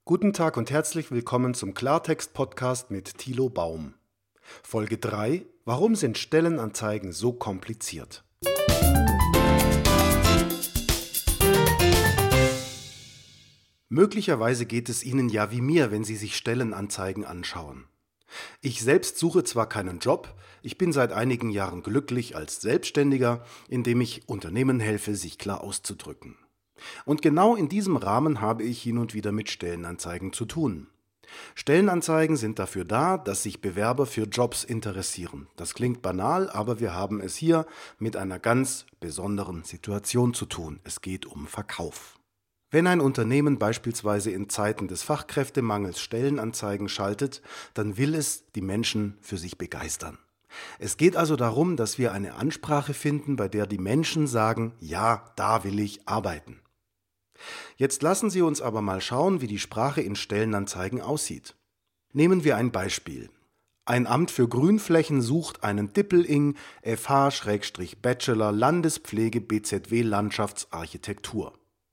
Guten Tag und herzlich willkommen zum Klartext-Podcast mit Thilo Baum. Folge 3: Warum sind Stellenanzeigen so kompliziert? Möglicherweise geht es Ihnen ja wie mir, wenn Sie sich Stellenanzeigen anschauen. Ich selbst suche zwar keinen Job, ich bin seit einigen Jahren glücklich als Selbstständiger, indem ich Unternehmen helfe, sich klar auszudrücken. Und genau in diesem Rahmen habe ich hin und wieder mit Stellenanzeigen zu tun. Stellenanzeigen sind dafür da, dass sich Bewerber für Jobs interessieren. Das klingt banal, aber wir haben es hier mit einer ganz besonderen Situation zu tun. Es geht um Verkauf. Wenn ein Unternehmen beispielsweise in Zeiten des Fachkräftemangels Stellenanzeigen schaltet, dann will es die Menschen für sich begeistern. Es geht also darum, dass wir eine Ansprache finden, bei der die Menschen sagen, ja, da will ich arbeiten. Jetzt lassen Sie uns aber mal schauen, wie die Sprache in Stellenanzeigen aussieht. Nehmen wir ein Beispiel. Ein Amt für Grünflächen sucht einen Dippeling FH/Bachelor Landespflege BZW Landschaftsarchitektur.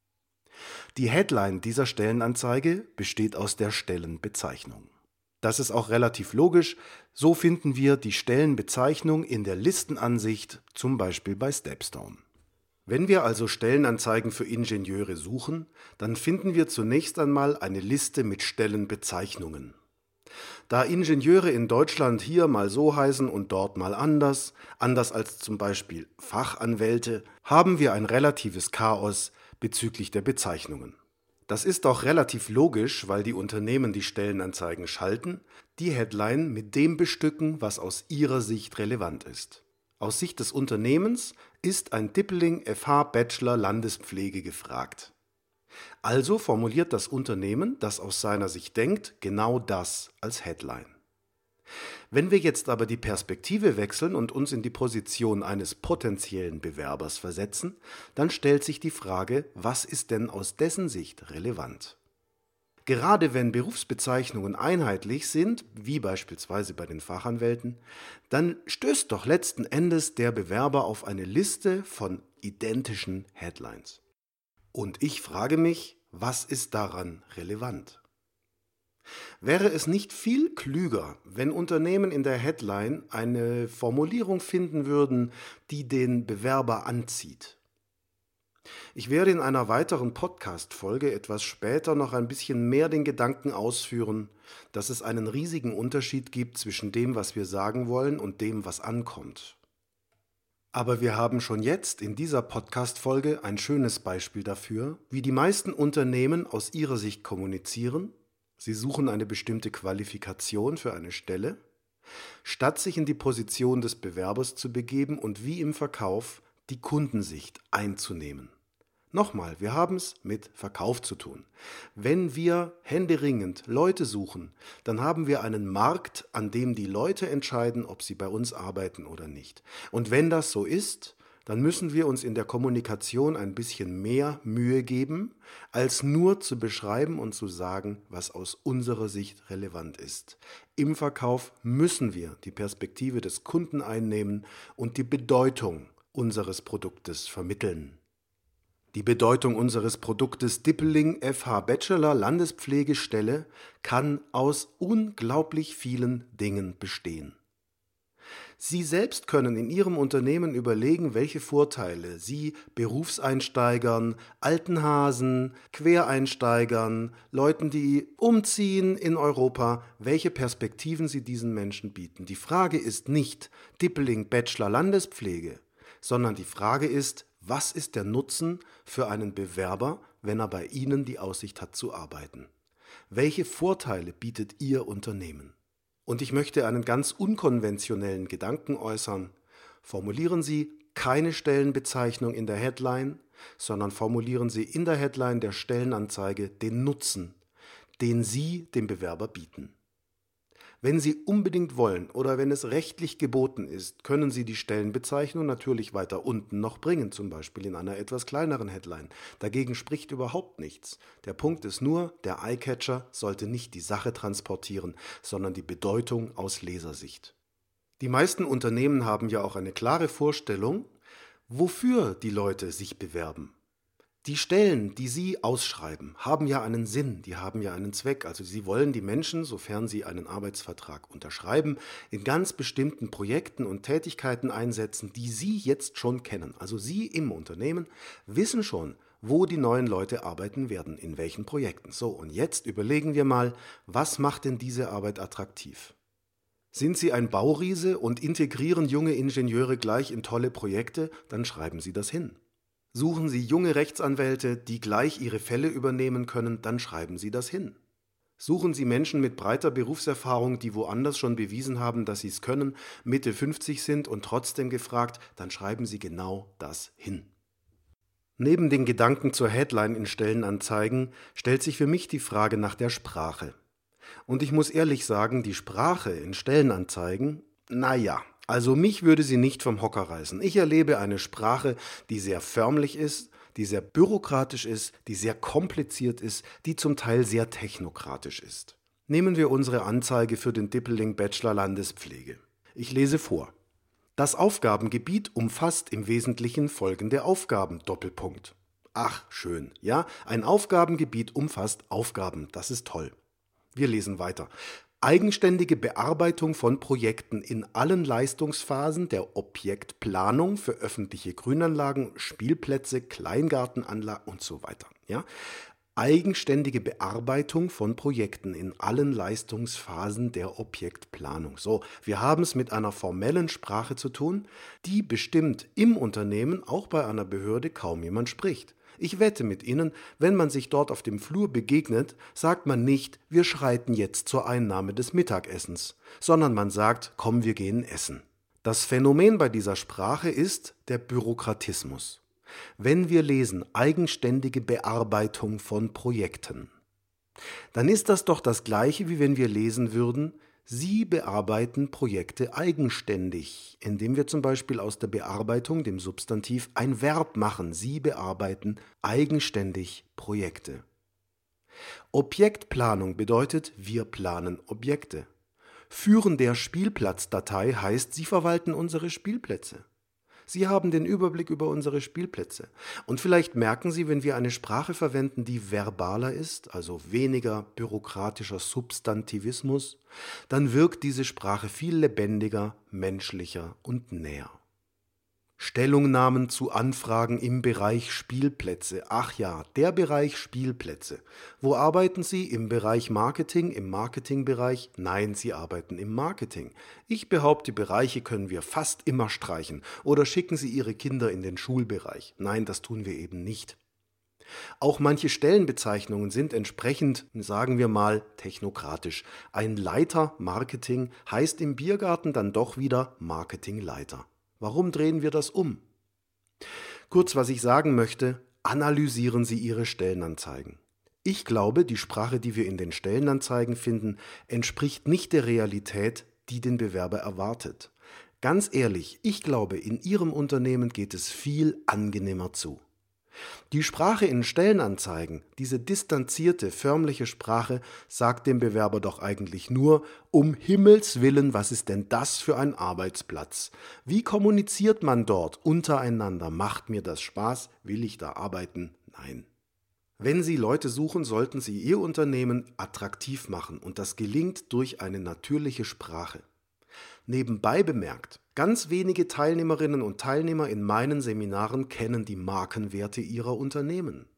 Die Headline dieser Stellenanzeige besteht aus der Stellenbezeichnung. Das ist auch relativ logisch, so finden wir die Stellenbezeichnung in der Listenansicht, zum Beispiel bei Stepstone. Wenn wir also Stellenanzeigen für Ingenieure suchen, dann finden wir zunächst einmal eine Liste mit Stellenbezeichnungen. Da Ingenieure in Deutschland hier mal so heißen und dort mal anders als zum Beispiel Fachanwälte, haben wir ein relatives Chaos bezüglich der Bezeichnungen. Das ist auch relativ logisch, weil die Unternehmen die Stellenanzeigen schalten, die Headline mit dem bestücken, was aus ihrer Sicht relevant ist. Aus Sicht des Unternehmens ist ein Dippeling FH Bachelor Landespflege gefragt. Also formuliert das Unternehmen, das aus seiner Sicht denkt, genau das als Headline. Wenn wir jetzt aber die Perspektive wechseln und uns in die Position eines potenziellen Bewerbers versetzen, dann stellt sich die Frage, was ist denn aus dessen Sicht relevant? Gerade wenn Berufsbezeichnungen einheitlich sind, wie beispielsweise bei den Fachanwälten, dann stößt doch letzten Endes der Bewerber auf eine Liste von identischen Headlines. Und ich frage mich, was ist daran relevant? Wäre es nicht viel klüger, wenn Unternehmen in der Headline eine Formulierung finden würden, die den Bewerber anzieht? Ich werde in einer weiteren Podcast-Folge etwas später noch ein bisschen mehr den Gedanken ausführen, dass es einen riesigen Unterschied gibt zwischen dem, was wir sagen wollen, und dem, was ankommt. Aber wir haben schon jetzt in dieser Podcast-Folge ein schönes Beispiel dafür, wie die meisten Unternehmen aus ihrer Sicht kommunizieren. Sie suchen eine bestimmte Qualifikation für eine Stelle, statt sich in die Position des Bewerbers zu begeben und wie im Verkauf die Kundensicht einzunehmen. Nochmal, wir haben es mit Verkauf zu tun. Wenn wir händeringend Leute suchen, dann haben wir einen Markt, an dem die Leute entscheiden, ob sie bei uns arbeiten oder nicht. Und wenn das so ist, dann müssen wir uns in der Kommunikation ein bisschen mehr Mühe geben, als nur zu beschreiben und zu sagen, was aus unserer Sicht relevant ist. Im Verkauf müssen wir die Perspektive des Kunden einnehmen und die Bedeutung unseres Produktes vermitteln. Die Bedeutung unseres Produktes Dippeling FH Bachelor Landespflegestelle kann aus unglaublich vielen Dingen bestehen. Sie selbst können in Ihrem Unternehmen überlegen, welche Vorteile Sie Berufseinsteigern, alten Hasen, Quereinsteigern, Leuten, die umziehen in Europa, welche Perspektiven Sie diesen Menschen bieten. Die Frage ist nicht Dippeling Bachelor Landespflege, sondern die Frage ist, was ist der Nutzen für einen Bewerber, wenn er bei Ihnen die Aussicht hat zu arbeiten? Welche Vorteile bietet Ihr Unternehmen? Und ich möchte einen ganz unkonventionellen Gedanken äußern. Formulieren Sie keine Stellenbezeichnung in der Headline, sondern formulieren Sie in der Headline der Stellenanzeige den Nutzen, den Sie dem Bewerber bieten. Wenn Sie unbedingt wollen oder wenn es rechtlich geboten ist, können Sie die Stellenbezeichnung natürlich weiter unten noch bringen, zum Beispiel in einer etwas kleineren Headline. Dagegen spricht überhaupt nichts. Der Punkt ist nur, der Eyecatcher sollte nicht die Sache transportieren, sondern die Bedeutung aus Lesersicht. Die meisten Unternehmen haben ja auch eine klare Vorstellung, wofür die Leute sich bewerben. Die Stellen, die Sie ausschreiben, haben ja einen Sinn, die haben ja einen Zweck. Also Sie wollen die Menschen, sofern Sie einen Arbeitsvertrag unterschreiben, in ganz bestimmten Projekten und Tätigkeiten einsetzen, die Sie jetzt schon kennen. Also Sie im Unternehmen wissen schon, wo die neuen Leute arbeiten werden, in welchen Projekten. So, und jetzt überlegen wir mal, was macht denn diese Arbeit attraktiv? Sind Sie ein Bauriese und integrieren junge Ingenieure gleich in tolle Projekte, dann schreiben Sie das hin. Suchen Sie junge Rechtsanwälte, die gleich Ihre Fälle übernehmen können, dann schreiben Sie das hin. Suchen Sie Menschen mit breiter Berufserfahrung, die woanders schon bewiesen haben, dass sie es können, Mitte 50 sind und trotzdem gefragt, dann schreiben Sie genau das hin. Neben den Gedanken zur Headline in Stellenanzeigen stellt sich für mich die Frage nach der Sprache. Und ich muss ehrlich sagen, die Sprache in Stellenanzeigen, naja, also mich würde sie nicht vom Hocker reißen. Ich erlebe eine Sprache, die sehr förmlich ist, die sehr bürokratisch ist, die sehr kompliziert ist, die zum Teil sehr technokratisch ist. Nehmen wir unsere Anzeige für den Dippeling Bachelor Landespflege. Ich lese vor. Das Aufgabengebiet umfasst im Wesentlichen folgende Aufgaben, Doppelpunkt. Ach, schön, ja, ein Aufgabengebiet umfasst Aufgaben, das ist toll. Wir lesen weiter. Eigenständige Bearbeitung von Projekten in allen Leistungsphasen der Objektplanung für öffentliche Grünanlagen, Spielplätze, Kleingartenanlagen und so weiter. Ja? Eigenständige Bearbeitung von Projekten in allen Leistungsphasen der Objektplanung. So, wir haben es mit einer formellen Sprache zu tun, die bestimmt im Unternehmen, auch bei einer Behörde, kaum jemand spricht. Ich wette mit Ihnen, wenn man sich dort auf dem Flur begegnet, sagt man nicht, wir schreiten jetzt zur Einnahme des Mittagessens, sondern man sagt, komm, wir gehen essen. Das Phänomen bei dieser Sprache ist der Bürokratismus. Wenn wir lesen, eigenständige Bearbeitung von Projekten, dann ist das doch das Gleiche, wie wenn wir lesen würden, Sie bearbeiten Projekte eigenständig, indem wir zum Beispiel aus der Bearbeitung, dem Substantiv, ein Verb machen. Sie bearbeiten eigenständig Projekte. Objektplanung bedeutet, wir planen Objekte. Führen der Spielplatzdatei heißt, Sie verwalten unsere Spielplätze. Sie haben den Überblick über unsere Spielplätze. Und vielleicht merken Sie, wenn wir eine Sprache verwenden, die verbaler ist, also weniger bürokratischer Substantivismus, dann wirkt diese Sprache viel lebendiger, menschlicher und näher. Stellungnahmen zu Anfragen im Bereich Spielplätze. Ach ja, der Bereich Spielplätze. Wo arbeiten Sie? Im Bereich Marketing, im Marketingbereich? Nein, Sie arbeiten im Marketing. Ich behaupte, Bereiche können wir fast immer streichen. Oder schicken Sie Ihre Kinder in den Schulbereich? Nein, das tun wir eben nicht. Auch manche Stellenbezeichnungen sind entsprechend, sagen wir mal, technokratisch. Ein Leiter Marketing heißt im Biergarten dann doch wieder Marketingleiter. Warum drehen wir das um? Kurz, was ich sagen möchte, analysieren Sie Ihre Stellenanzeigen. Ich glaube, die Sprache, die wir in den Stellenanzeigen finden, entspricht nicht der Realität, die den Bewerber erwartet. Ganz ehrlich, ich glaube, in Ihrem Unternehmen geht es viel angenehmer zu. Die Sprache in Stellenanzeigen, diese distanzierte, förmliche Sprache, sagt dem Bewerber doch eigentlich nur, um Himmels Willen, was ist denn das für ein Arbeitsplatz? Wie kommuniziert man dort untereinander? Macht mir das Spaß? Will ich da arbeiten? Nein. Wenn Sie Leute suchen, sollten Sie Ihr Unternehmen attraktiv machen und das gelingt durch eine natürliche Sprache. Nebenbei bemerkt, ganz wenige Teilnehmerinnen und Teilnehmer in meinen Seminaren kennen die Markenwerte ihrer Unternehmen.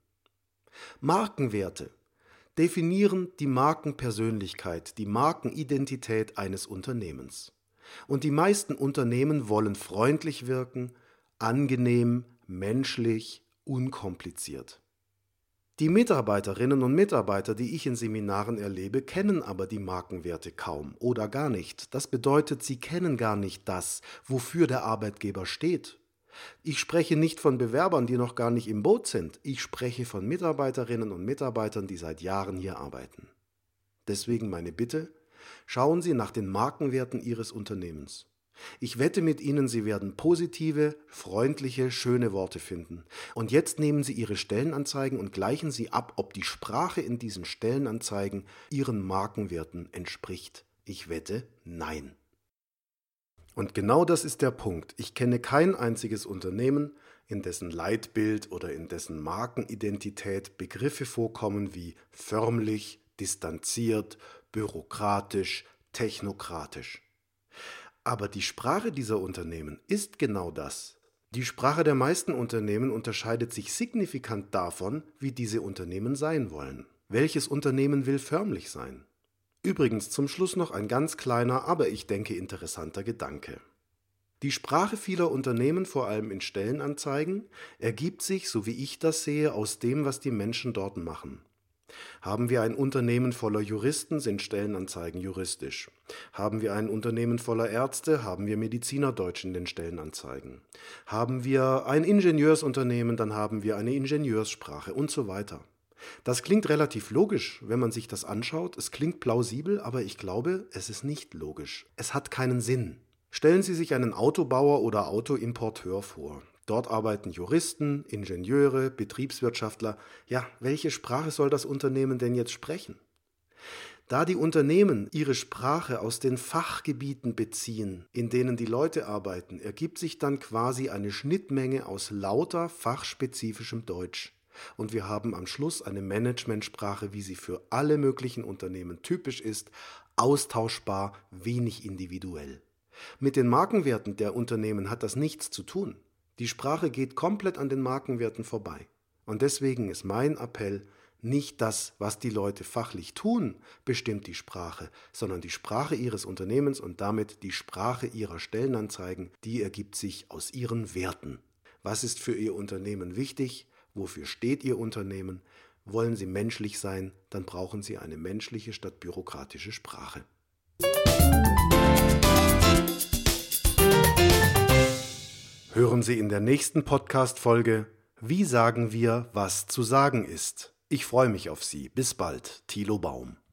Markenwerte definieren die Markenpersönlichkeit, die Markenidentität eines Unternehmens. Und die meisten Unternehmen wollen freundlich wirken, angenehm, menschlich, unkompliziert. Die Mitarbeiterinnen und Mitarbeiter, die ich in Seminaren erlebe, kennen aber die Markenwerte kaum oder gar nicht. Das bedeutet, sie kennen gar nicht das, wofür der Arbeitgeber steht. Ich spreche nicht von Bewerbern, die noch gar nicht im Boot sind. Ich spreche von Mitarbeiterinnen und Mitarbeitern, die seit Jahren hier arbeiten. Deswegen meine Bitte, schauen Sie nach den Markenwerten Ihres Unternehmens. Ich wette mit Ihnen, Sie werden positive, freundliche, schöne Worte finden. Und jetzt nehmen Sie Ihre Stellenanzeigen und gleichen Sie ab, ob die Sprache in diesen Stellenanzeigen Ihren Markenwerten entspricht. Ich wette, nein. Und genau das ist der Punkt. Ich kenne kein einziges Unternehmen, in dessen Leitbild oder in dessen Markenidentität Begriffe vorkommen wie förmlich, distanziert, bürokratisch, technokratisch. Aber die Sprache dieser Unternehmen ist genau das. Die Sprache der meisten Unternehmen unterscheidet sich signifikant davon, wie diese Unternehmen sein wollen. Welches Unternehmen will förmlich sein? Übrigens zum Schluss noch ein ganz kleiner, aber ich denke interessanter Gedanke. Die Sprache vieler Unternehmen, vor allem in Stellenanzeigen, ergibt sich, so wie ich das sehe, aus dem, was die Menschen dort machen. Haben wir ein Unternehmen voller Juristen, sind Stellenanzeigen juristisch. Haben wir ein Unternehmen voller Ärzte, haben wir Medizinerdeutsch in den Stellenanzeigen. Haben wir ein Ingenieursunternehmen, dann haben wir eine Ingenieurssprache und so weiter. Das klingt relativ logisch, wenn man sich das anschaut. Es klingt plausibel, aber ich glaube, es ist nicht logisch. Es hat keinen Sinn. Stellen Sie sich einen Autobauer oder Autoimporteur vor. Dort arbeiten Juristen, Ingenieure, Betriebswirtschaftler. Ja, welche Sprache soll das Unternehmen denn jetzt sprechen? Da die Unternehmen ihre Sprache aus den Fachgebieten beziehen, in denen die Leute arbeiten, ergibt sich dann quasi eine Schnittmenge aus lauter fachspezifischem Deutsch. Und wir haben am Schluss eine Managementsprache, wie sie für alle möglichen Unternehmen typisch ist, austauschbar, wenig individuell. Mit den Markenwerten der Unternehmen hat das nichts zu tun. Die Sprache geht komplett an den Markenwerten vorbei. Und deswegen ist mein Appell, nicht das, was die Leute fachlich tun, bestimmt die Sprache, sondern die Sprache ihres Unternehmens und damit die Sprache ihrer Stellenanzeigen, die ergibt sich aus ihren Werten. Was ist für Ihr Unternehmen wichtig? Wofür steht Ihr Unternehmen? Wollen Sie menschlich sein, dann brauchen Sie eine menschliche statt bürokratische Sprache. Hören Sie in der nächsten Podcast-Folge, wie sagen wir, was zu sagen ist. Ich freue mich auf Sie. Bis bald, Thilo Baum.